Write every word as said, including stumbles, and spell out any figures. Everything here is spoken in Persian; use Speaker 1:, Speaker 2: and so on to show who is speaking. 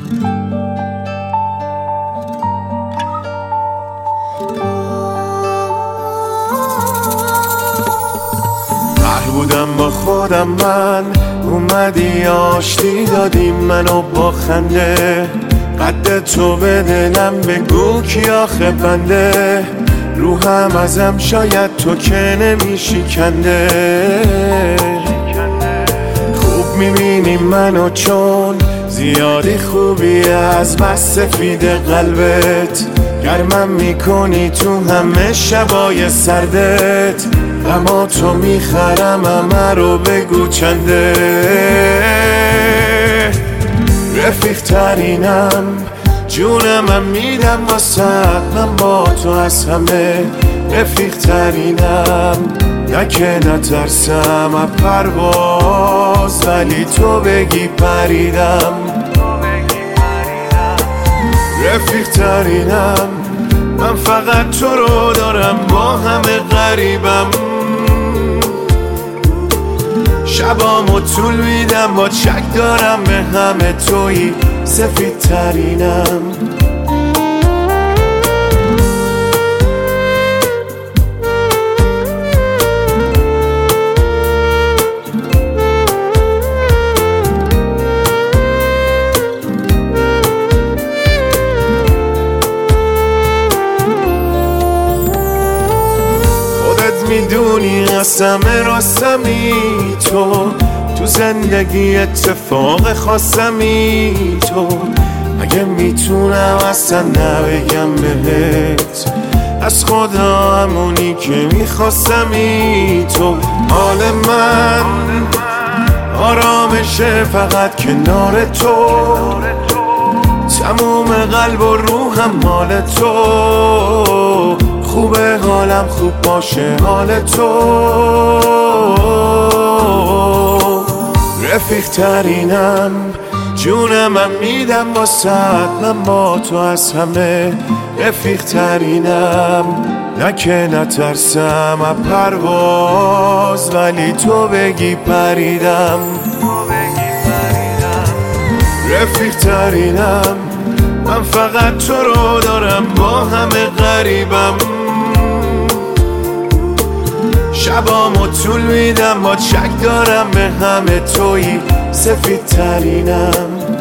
Speaker 1: بودم با خودم من، اومدی آشتی دادی منو با خنده. قد تو به دلم بگو کی آخه بنده، روحم ازم شاید تو که نمیشی کنده. خوب میبینی منو چون زیادی خوبی از بس سفید قلبت، گرمم میکنی تو همه شبای سردت. اما تو میخرم همه رو بگو چنده. رفیق ترینم جونم میدم واسه من با تو از همه. رفیق ترینم نه که نترسم از پرواز، ولی تو بگی پریدم. رفیق ترینم من فقط تو رو دارم، با همه غریبم. شبامو طول میدم با چک دارم به همه تویی سفید ترینم. میدونی قسم راستمی تو، تو زندگی اتفاق خاصمی تو. اگه میتونم اصلا نبگم بهت، از خدا همونی که میخواستمی تو. حال من آرامشه فقط کنار تو، تموم قلب و روحم مال تو. خوبه حالم خوب باشه حال تو. رفیق ترینم جونم من میدم واسه من با تو از همه. رفیق ترینم نه که نترسم از پرواز، ولی تو بگی پریدم. رفیق ترینم من فقط تو رو دارم، با همه غریبم. شبامو طول میدم با چک دارم به همه تویی سفید ترینم.